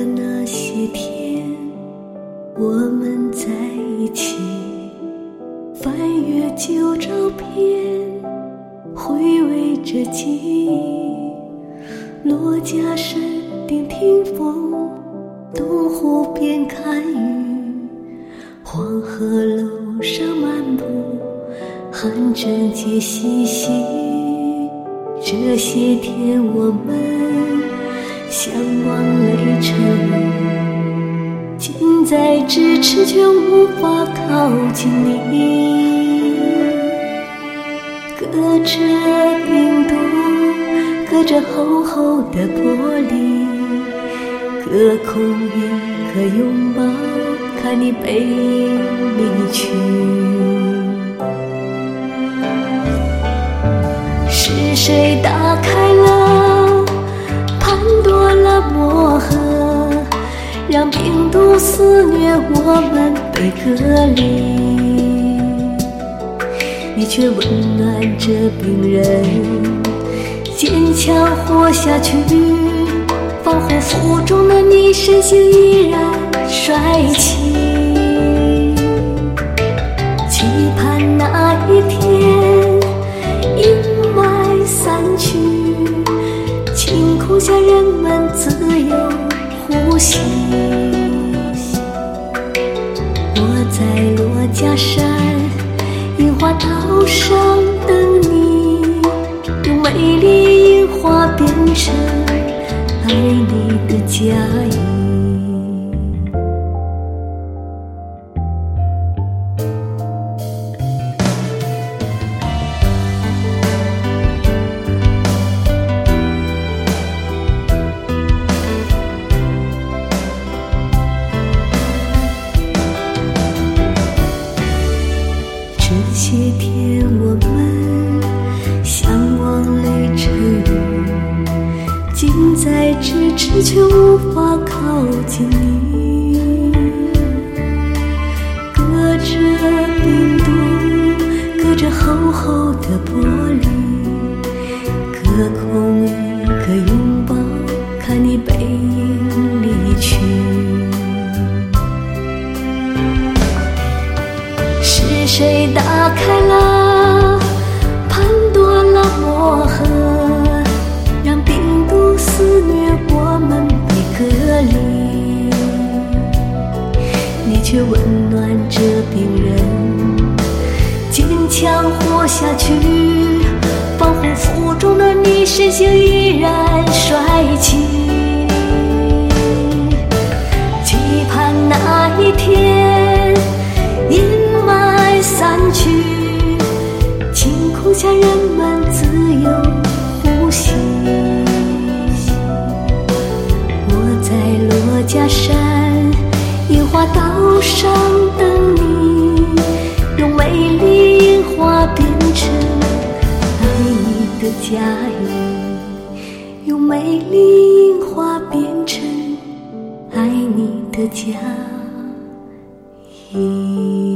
那些天，我们在一起，翻阅旧照片，回味着记忆。落家山顶听风，东湖边看雨，黄河楼上漫步，汉正街嬉戏。这些天我们相望泪成雨，近在咫尺却无法靠近你。隔着冰冻，隔着厚厚的玻璃，隔空一个拥抱，看你背影离去。是谁打开了潘多拉魔盒，让病毒肆虐我们被隔离？你却温暖着病人，坚强活下去。防护服中的你身形依然帅气，期盼那一天阴霾散去，晴空下人们自由呼吸。我在落家山樱花道上等你，用美丽樱花变成爱你的嫁衣。这些天我们相望泪成雨，近在咫尺却无法靠近你。隔着冰冻，隔着厚厚的玻璃，隔空一个拥抱，看你背影离去。是谁打开了潘多拉魔盒，让病毒肆虐我们被隔离？你却温暖着病人，坚强活下去。防护服中的你身形依然帅气，期盼那一天阴霾散去，晴空下人们自由呼吸。我在落家山樱花道上等你，用美丽樱花变成爱你的嫁衣，用美丽樱花变成爱你的嫁衣。